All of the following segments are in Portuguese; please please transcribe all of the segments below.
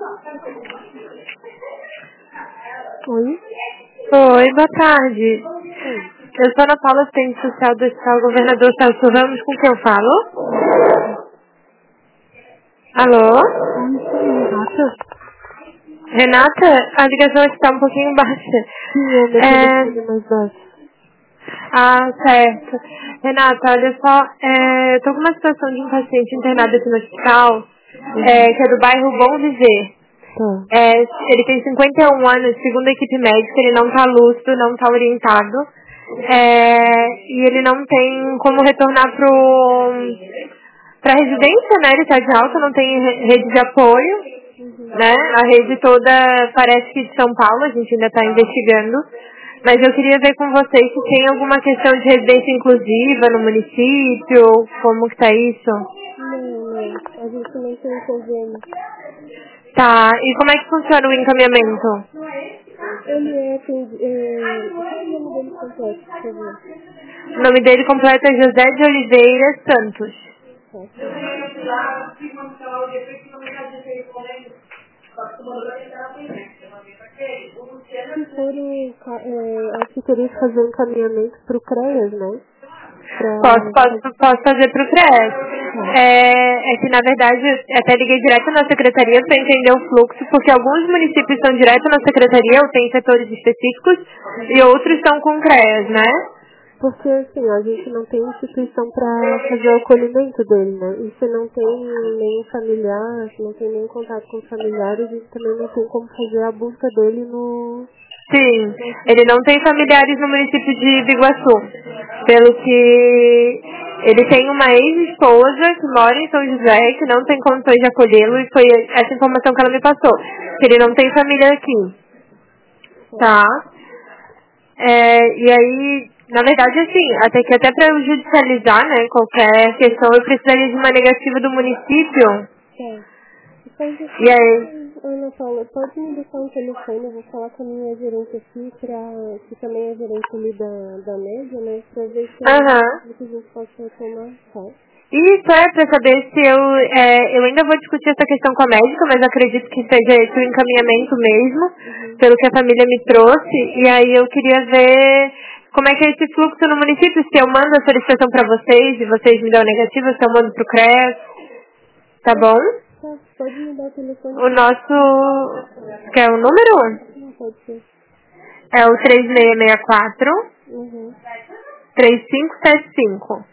Oi? Oi, boa tarde. Eu sou Ana Paula, assistente social do Hospital Governador Celso Ramos, com quem eu falo? Alô? Renata, a ligação está um pouquinho baixa. Sim, mais baixo. Ah, certo. Renata, olha só, eu tô com uma situação de um paciente internado aqui no hospital, que é do bairro Bom Viver. Ele tem 51 anos, segundo a equipe médica, ele não tá lúcido, não tá orientado, e ele não tem como retornar pra residência, né? Ele tá de alta, não tem rede de apoio, né? A rede toda parece que de São Paulo, a gente ainda tá investigando. Mas eu queria ver com vocês se tem alguma questão de residência inclusiva no município, como que tá isso? Não, a gente não tem convênio. Tá, e como é que funciona o encaminhamento? Ele é qual é o nome dele completo, por favor? O nome dele completo é José de Oliveira Santos. Se for acho que teria que fazer um encaminhamento para o CREAS, né? Posso fazer pro CREAS. É que, na verdade, eu até liguei direto na secretaria para entender o fluxo, porque alguns municípios estão direto na secretaria, ou tem setores específicos, e outros estão com CREAS, né? Porque, assim, a gente não tem instituição para fazer o acolhimento dele, né? E se não tem nenhum familiar, se não tem nenhum contato com os familiares, a gente também não tem como fazer a busca dele no... Sim, ele não tem familiares no município de Biguaçu. Pelo que ele tem uma ex-esposa que mora em São José, que não tem condições de acolhê-lo, e foi essa informação que ela me passou. Que ele não tem família aqui. Tá? E aí, na verdade, assim, até pra eu judicializar, né, qualquer questão, eu precisaria de uma negativa do município. E aí... Ana Paula, pode me deixar um telefone, eu vou falar com a minha gerente aqui, que também é gerente ali da média, né, pra ver se a gente pode retomar, tá? Isso pra saber se eu ainda vou discutir essa questão com a médica, mas acredito que seja esse o encaminhamento mesmo, pelo que a família me trouxe, e aí eu queria ver como é que é esse fluxo no município, se eu mando a solicitação pra vocês, e vocês me dão negativa, se eu mando pro CREAS, tá bom? Pode me dar o telefone. O nosso... Quer o número? Não, pode ser. É o 3664 3575.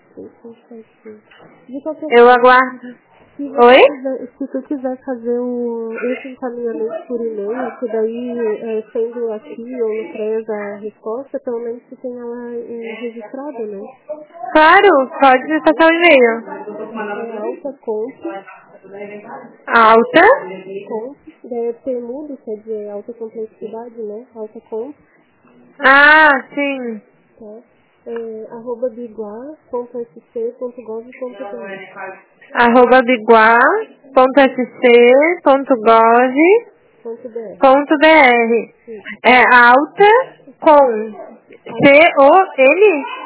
Eu aguardo. Se tu quiser fazer esse encaminhamento por e-mail, que daí, sendo aqui ou no CREAS a resposta, pelo menos você tem ela registrada, né? Claro, pode passar o e-mail. Alta? Daí é temudo, quer dizer, alta complexidade, né? Alta comp. Ah, sim. Tá. @biguá.sc.gov.br @biguá.sc.gov.br. É alta com C-O-N?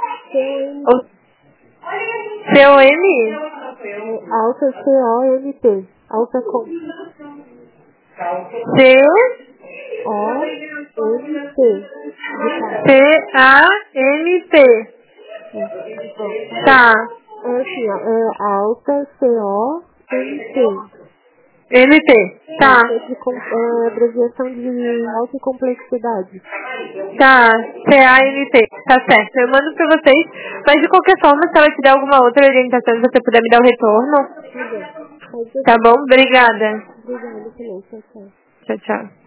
C-O-M? Alta C-O-M-P. Alta com C-O-M-P. C-A-M-P. Tá. Assim, alta C-O-M-P. M-P. Tá. Abreviação de alta complexidade. Tá. C-A-M-P. Tá certo. Eu mando pra vocês. Mas de qualquer forma, se ela tiver alguma outra orientação, se você puder me dar o retorno. Tá bom? Obrigada. Obrigada também. Tchau, tchau. Tchau, tchau.